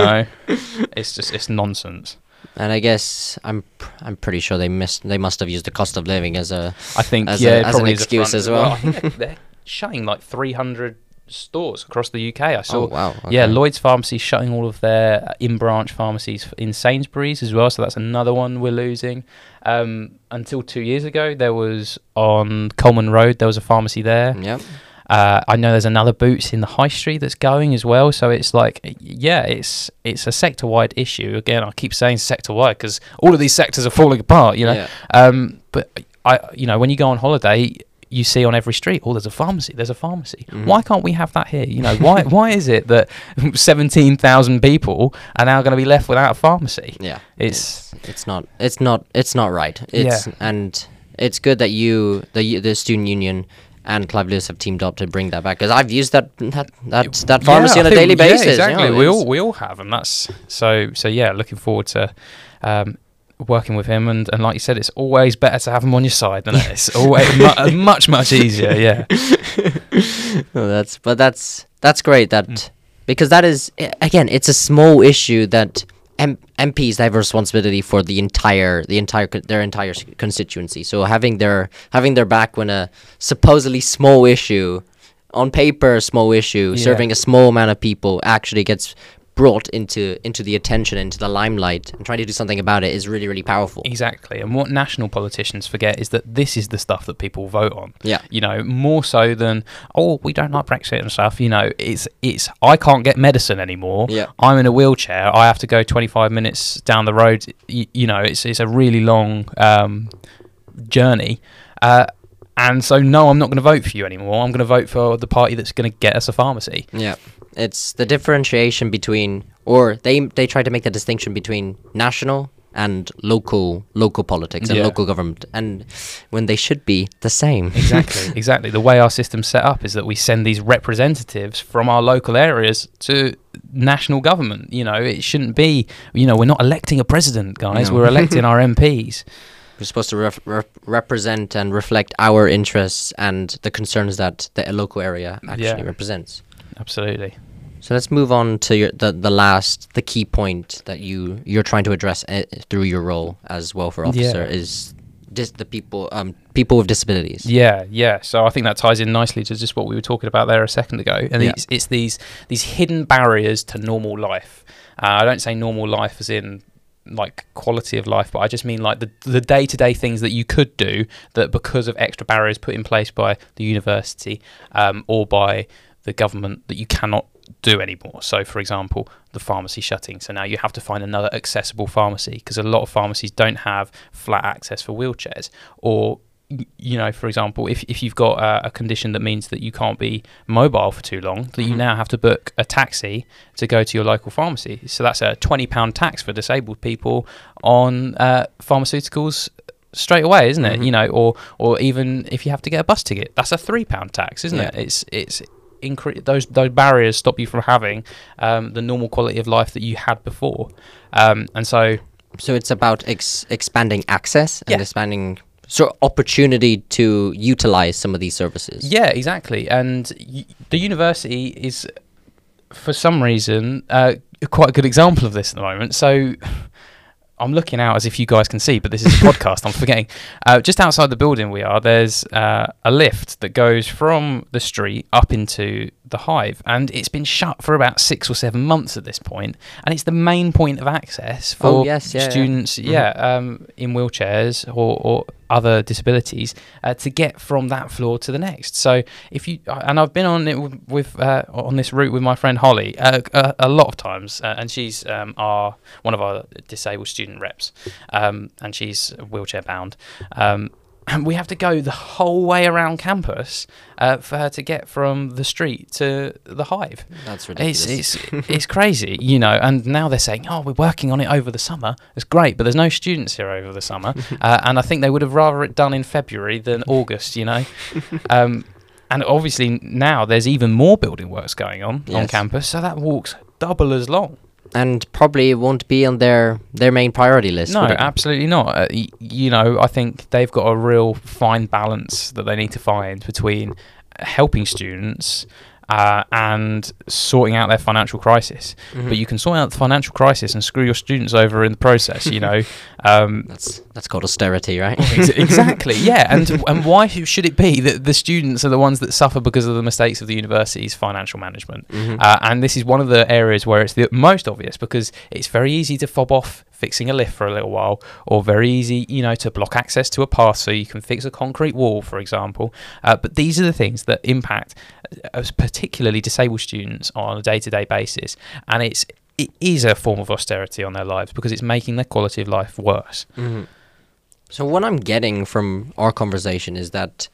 It's nonsense. And I guess I'm pretty sure they must have used the cost of living as an excuse as well. I think they're shutting like 300 stores across the UK. I saw. Oh, wow. Okay. Yeah, Lloyd's Pharmacy shutting all of their in-branch pharmacies in Sainsbury's as well, so that's another one we're losing. Until 2 years ago, there was on Coleman Road, there was a pharmacy there. Yep. I know there's another Boots in the High Street that's going as well, so it's like, it's a sector-wide issue. Again, I keep saying sector-wide because all of these sectors are falling apart, Yeah. But when you go on holiday, you see on every street, there's a pharmacy. Why can't we have that here? Why is it that 17,000 people are now going to be left without a pharmacy? Yeah, it's not right. And it's good that the student union and Clive Lewis have teamed up to bring that back, because I've used that pharmacy on a daily basis. Yeah, exactly. We all have, and that's so. Yeah, looking forward to working with him, and like you said, it's always better to have him on your side than it's always much easier. Yeah. That's great. Because that is, again, it's a small issue that MPs have a responsibility for their entire constituency. So having their back when a supposedly small issue, on paper small issue, serving a small amount of people, actually gets brought into the attention, into the limelight, and trying to do something about it is really, really powerful. Exactly. And what national politicians forget is that this is the stuff that people vote on. Yeah. More so than, we don't like Brexit and stuff. It's I can't get medicine anymore. Yeah. I'm in a wheelchair. I have to go 25 minutes down the road. It's a really long journey. And so, no, I'm not going to vote for you anymore. I'm going to vote for the party that's going to get us a pharmacy. Yeah, it's the differentiation between, or they try to make the distinction between national and local politics and local government, and when they should be the same. Exactly. The way our system's set up is that we send these representatives from our local areas to national government. It shouldn't be, we're not electing a president, guys. No. We're electing our MPs. We're supposed to represent and reflect our interests and the concerns that the local area actually represents. Absolutely. So let's move on to the key point that you're trying to address through your role as welfare officer is the people with disabilities. Yeah. So I think that ties in nicely to just what we were talking about there a second ago. And it's these hidden barriers to normal life. I don't say normal life as in like quality of life, but I just mean like the day-to-day things that you could do that because of extra barriers put in place by the university or by the government that you cannot do anymore. So for example, the pharmacy shutting, so now you have to find another accessible pharmacy because a lot of pharmacies don't have flat access for wheelchairs, or for example, if you've got a condition that means that you can't be mobile for too long, that you now have to book a taxi to go to your local pharmacy. So that's a £20 tax for disabled people on pharmaceuticals straight away, isn't it? Or even if you have to get a bus ticket, that's a £3 tax, isn't it? It's those barriers stop you from having the normal quality of life that you had before, and so it's about expanding access and expanding opportunity to utilize some of these services. Yeah, exactly. And the university is, for some reason, quite a good example of this at the moment. So I'm looking out as if you guys can see, but this is a podcast. I'm forgetting. Just outside the building there's a lift that goes from the street up into the Hive, and it's been shut for about 6 or 7 months at this point, and it's the main point of access for students in wheelchairs or other disabilities to get from that floor to the next. So I've been on it on this route with my friend Holly a lot of times, and she's one of our disabled student reps, and she's wheelchair bound. And we have to go the whole way around campus for her to get from the street to the Hive. That's ridiculous. It's crazy, and now they're saying, we're working on it over the summer. It's great, but there's no students here over the summer. And I think they would have rather it done in February than August, And obviously now there's even more building works going on campus, so that walk's double as long. And probably won't be on their main priority list. No, absolutely not. I think they've got a real fine balance that they need to find between helping students and sorting out their financial crisis. But you can sort out the financial crisis and screw your students over in the process, That's called austerity, right? Exactly, yeah. And why should it be that the students are the ones that suffer because of the mistakes of the university's financial management? And this is one of the areas where it's the most obvious, because it's very easy to fob off fixing a lift for a little while, or very easy, to block access to a path so you can fix a concrete wall, for example. But these are the things that impact particularly disabled students on a day-to-day basis, and it is a form of austerity on their lives because it's making their quality of life worse. So what I'm getting from our conversation is that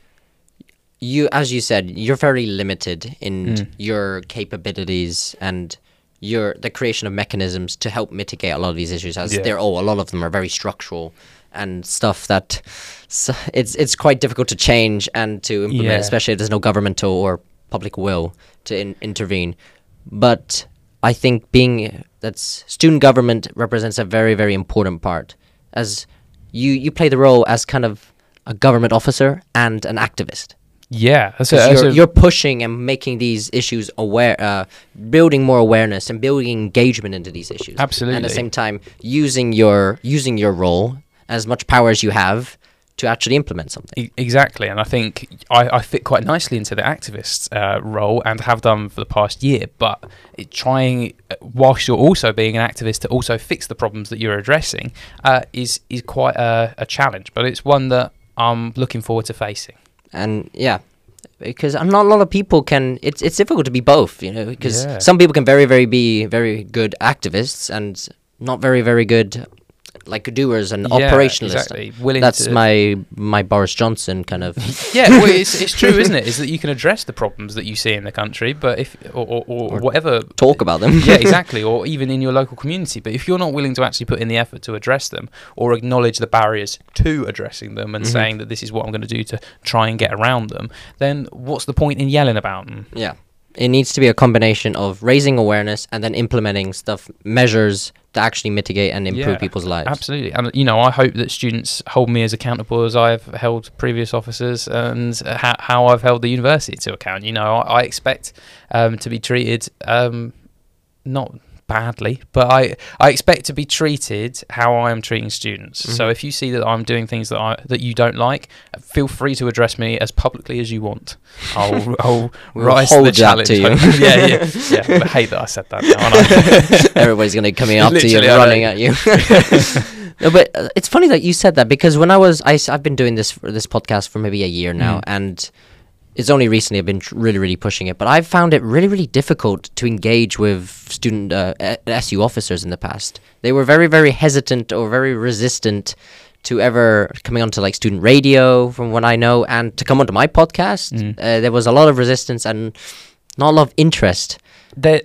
as you said, you're very limited in your capabilities and the creation of mechanisms to help mitigate a lot of these issues, as a lot of them are very structural and stuff that it's quite difficult to change and to implement, especially if there's no governmental or public will to intervene. But I think student government represents a very, very important part, as you play the role as kind of a government officer and an activist. Yeah, you're pushing and making these issues aware, building more awareness and building engagement into these issues. Absolutely. And at the same time, using your role, as much power as you have, to actually implement something. Exactly, and I think I fit quite nicely into the activist role and have done for the past year, but trying, whilst you're also being an activist, to also fix the problems that you're addressing is quite a challenge, but it's one that I'm looking forward to facing. And because not a lot of people can, it's difficult to be both, because some people can be very good activists and not very, very good like doers and Yeah, operationalists. exactly. Willing That's to, my Boris Johnson kind of. yeah, well, it's true, isn't it? Is that you can address the problems that you see in the country, but if or whatever, talk about them. yeah, exactly, or even in your local community. But if you're not willing to actually put in the effort to address them or acknowledge the barriers to addressing them and saying that this is what I'm going to do to try and get around them, then what's the point in yelling about them? Yeah. It needs to be a combination of raising awareness and then implementing measures to actually mitigate and improve people's lives. Absolutely. And, you know, I hope that students hold me as accountable as I've held previous officers and how I've held the university to account. You know, I expect to be treated not badly, but I expect to be treated how I am treating students. So if you see that I'm doing things that you don't like, feel free to address me as publicly as you want. I'll rise to the challenge. To you. yeah. I hate that I said that now, aren't I? Everybody's going to be coming up to you and Literally, running at you. No, but it's funny that you said that, because when I've been doing this podcast for maybe a year now, and it's only recently I've been really pushing it, but I've found it really difficult to engage with student SU officers in the past. They were very hesitant or very resistant to ever coming onto like student radio, from what I know, and to come onto my podcast. There was a lot of resistance and not a lot of interest. Are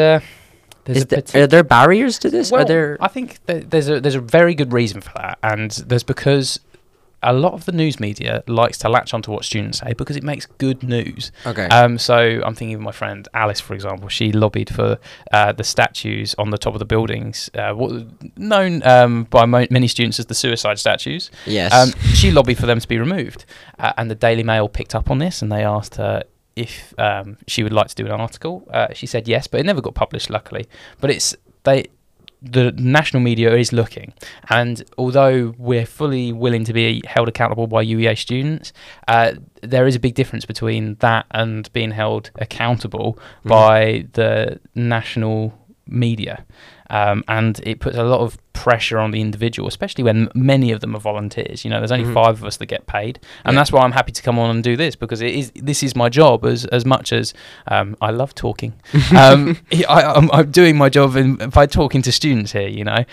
there barriers to this? Well, I think there's a very good reason for that, and there's because a lot of the news media likes to latch onto what students say because it makes good news. Okay. So I'm thinking of my friend Alice, for example. She lobbied for the statues on the top of the buildings, known by many students as the suicide statues. Yes. She lobbied for them to be removed, and the Daily Mail picked up on this, and they asked her if she would like to do an article. She said yes, but it never got published, luckily. But the national media is looking, and although we're fully willing to be held accountable by UEA students, there is a big difference between that and being held accountable by the national media. And it puts a lot of pressure on the individual, especially when many of them are volunteers. You know, there's only 5 of us that get paid, and that's why I'm happy to come on and do this, because this is my job as much as I love talking. I'm doing my job by talking to students here. You know,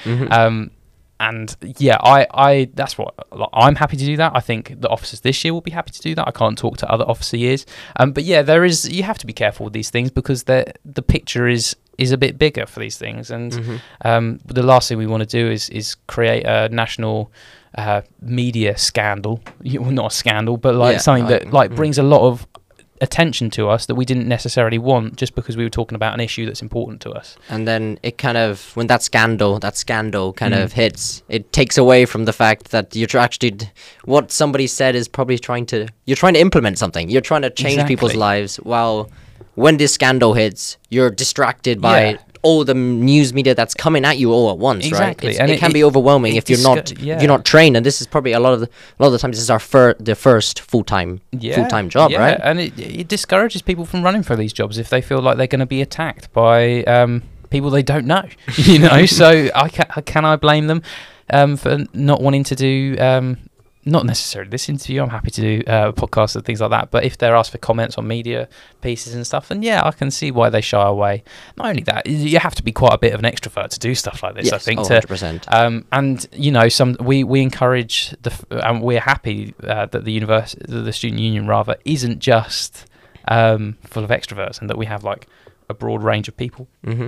and yeah, I that's what I'm happy to do that. I think the officers this year will be happy to do that. I can't talk to other officer years, but yeah, you have to be careful with these things because the picture is a bit bigger for these things, and the last thing we want to do is create a national media scandal. Well, not a scandal, but something that brings a lot of attention to us that we didn't necessarily want, just because we were talking about an issue that's important to us. And then it kind of, when that scandal kind of hits, it takes away from the fact that you're actually, what somebody said is probably you're trying to implement something. You're trying to change people's lives, while when this scandal hits, you're distracted by all the news media that's coming at you all at once. Exactly. Right? And it can be overwhelming if you're not trained. And this is probably a lot of the times this is the first full-time job, right? And it discourages people from running for these jobs if they feel like they're going to be attacked by people they don't know. You know, so can I blame them for not wanting to do? Not necessarily this interview. I'm happy to do podcasts and things like that. But if they're asked for comments on media pieces and stuff, then I can see why they shy away. Not only that, you have to be quite a bit of an extrovert to do stuff like this. Yes, I think 100%. And you know, we encourage and we're happy that the student union rather isn't just full of extroverts, and that we have like a broad range of people. Mm-hmm.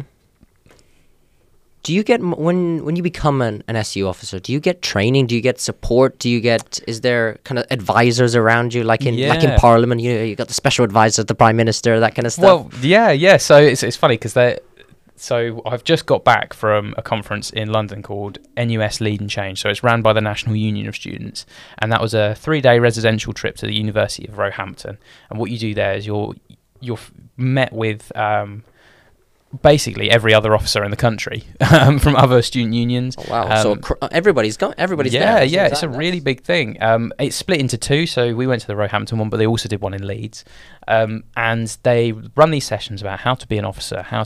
Do you get, when you become an SU officer, do you get training? Do you get support? Is there kind of advisors around you, like in Parliament? You got the special advisor, the Prime Minister, that kind of stuff. Well, yeah. So it's funny because so I've just got back from a conference in London called NUS Lead and Change. So it's ran by the National Union of Students, and that was a 3-day residential trip to the University of Roehampton. And what you do there is you're met with basically every other officer in the country from other student unions. Oh, wow. So everybody's there. Yeah, it's a really big thing. It's split into 2, so we went to the Roehampton one, but they also did one in Leeds. And they run these sessions about how to be an officer, how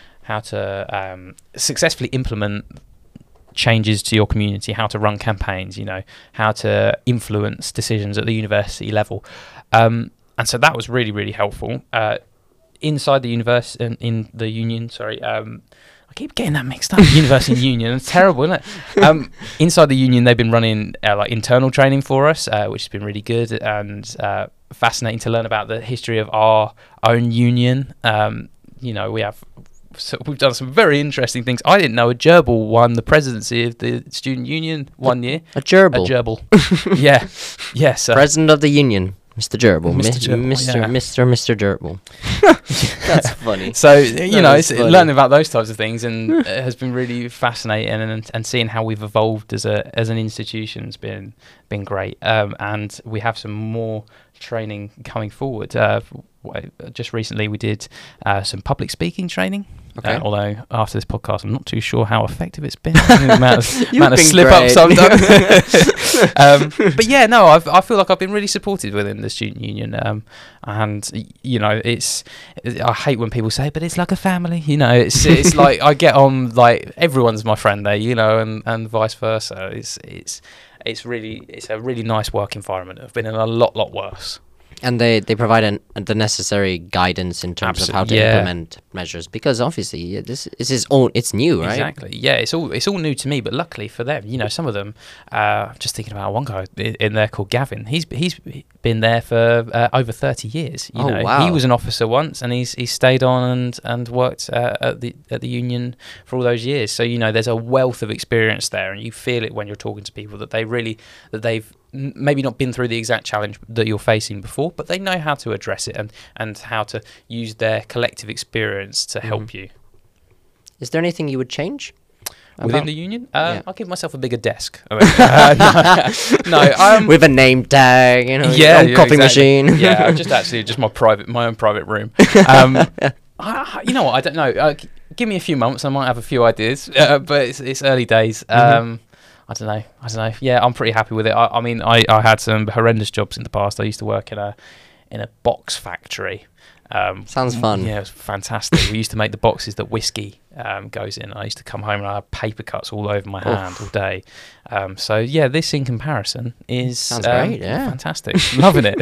to successfully implement changes to your community, how to run campaigns, you know, how to influence decisions at the university level. And so that was really, really helpful. Inside the union, I keep getting that mixed up. University and Union, it's terrible, isn't it? Inside the union, they've been running like internal training for us, which has been really good and fascinating to learn about the history of our own union. We've done some very interesting things. I didn't know a gerbil won the presidency of the student union one year. A gerbil? A gerbil. Yeah. Yes. President of the union, Mr. Gerbil. Mr. Gerbil, Mr. Gerbil. That's funny. So, it's funny. learning about those types of things and it has been really fascinating and seeing how we've evolved as an institution's been great. And we have some more training coming forward. Just recently we did some public speaking training. Okay. Although after this podcast, I'm not too sure how effective it's been. The amount of slip great. ups I've done. But yeah, no, I feel like I've been really supported within the student union. And it's I hate when people say, but it's like a family. It's like I get on like everyone's my friend there. And vice versa. It's a really nice work environment. I've been in a lot worse. And they provide the necessary guidance in terms of how to implement measures, because obviously this is it's new, right? Exactly. Yeah, it's all new to me, but luckily for them, some of them. Just thinking about one guy in there called Gavin. He's been there for over 30 years. Wow. He was an officer once, and he's stayed on and worked at the union for all those years. So there's a wealth of experience there, and you feel it when you're talking to people that they've maybe not been through the exact challenge that you're facing before, but they know how to address it and how to use their collective experience to help you. Is there anything you would change within the union? I'll give myself a bigger desk. No, with a name tag, coffee machine. Yeah, just my own private room. You know what? I don't know. Give me a few months, I might have a few ideas. But it's early days. I don't know. Yeah, I'm pretty happy with it. I mean, I had some horrendous jobs in the past. I used to work in a box factory. Sounds fun. Yeah, it was fantastic. We used to make the boxes that whiskey goes in. I used to come home and I had paper cuts all over my hand all day. So yeah, this in comparison sounds great. Yeah, fantastic. Loving it.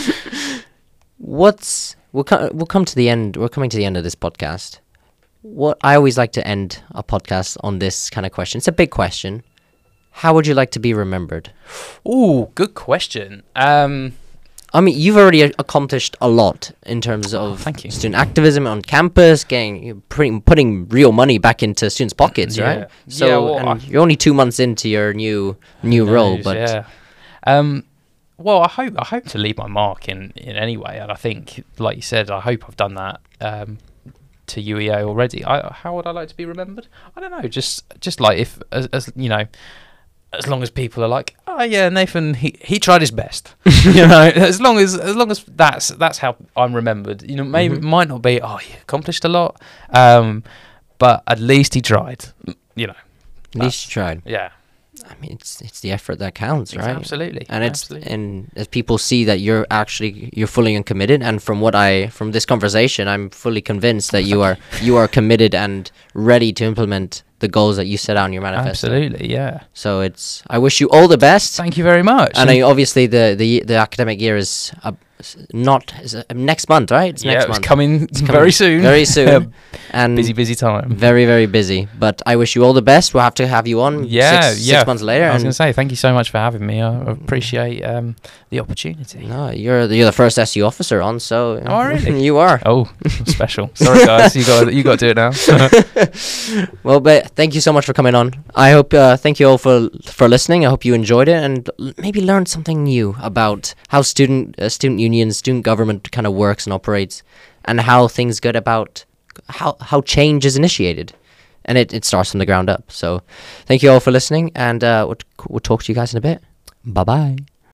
We'll come to the end. We're coming to the end of this podcast. What I always like to end a podcast on this kind of question. It's a big question. How would you like to be remembered? Ooh, good question. I mean, you've already accomplished a lot in terms of student activism on campus, putting real money back into students' pockets, right? So, you're only 2 months into your new role, but well, I hope to leave my mark in any way, and I think, like you said, I hope I've done that to UEA already. How would I like to be remembered? I don't know. Just like if as long as people are like, oh yeah, Nathan, he tried his best, as long as that's how I'm remembered. Maybe it might not be, he accomplished a lot, but at least he tried. At least he tried. Yeah. I mean, it's the effort that counts, right? Absolutely. And and as people see that you're fully committed, and from this conversation, I'm fully convinced that you are committed and ready to implement the goals that you set out in your manifesto. Absolutely, yeah. So I wish you all the best. Thank you very much. And obviously the academic year is next month, right? It's next month. It's coming very soon. Very soon. And busy time. Very, very busy. But I wish you all the best. We'll have to have you on 6 months later. I was going to say, thank you so much for having me. I appreciate the opportunity. No, you're the first SU officer on, so... Oh, really? You are. Oh, special. Sorry, guys. You got to do it now. Well, but thank you so much for coming on. I hope, thank you all for listening. I hope you enjoyed it and maybe learned something new about how student unions, student government kind of works and operates, and how things get about how change is initiated, and it starts from the ground up. So thank you all for listening, and we'll talk to you guys in a bit. Bye bye.